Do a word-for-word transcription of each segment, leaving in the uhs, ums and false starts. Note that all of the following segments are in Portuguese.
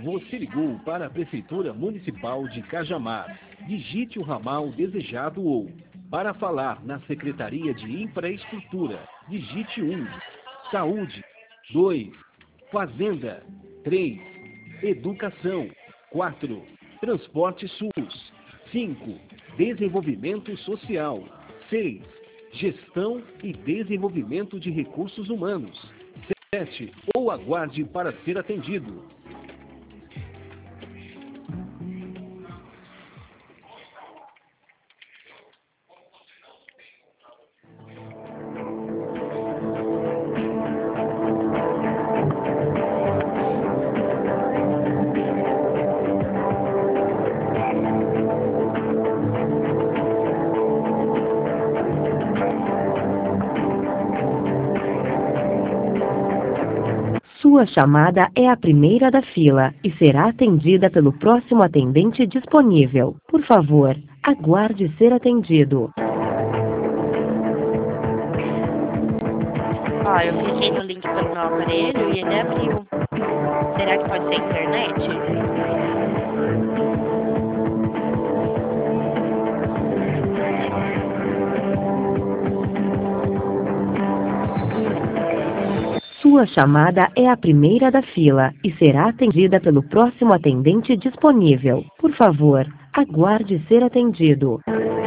Você ligou para a Prefeitura Municipal de Cajamar. Digite o ramal desejado ou, para falar na Secretaria de Infraestrutura, digite um. Saúde. dois. Fazenda. três. Educação. quatro. Transporte SUS. cinco. Desenvolvimento Social. seis. Gestão e Desenvolvimento de Recursos Humanos. sete. Ou aguarde para ser atendido. Sua chamada é a primeira da fila e será atendida pelo próximo atendente disponível. Por favor, aguarde ser atendido. Ó, eu cliquei no link pelo meu aparelho e ele abriu. Será que pode ser a internet? Sua chamada é a primeira da fila e será atendida pelo próximo atendente disponível. Por favor, aguarde ser atendido.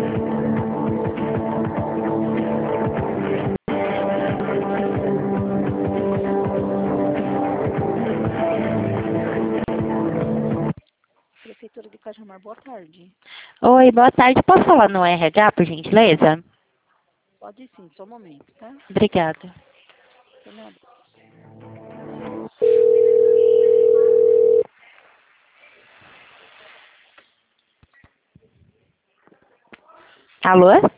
Prefeitura de Cajamar, boa tarde. Oi, boa tarde. Posso falar no R H, por gentileza? Pode sim, só um momento, tá? Obrigada. De nada. Alô?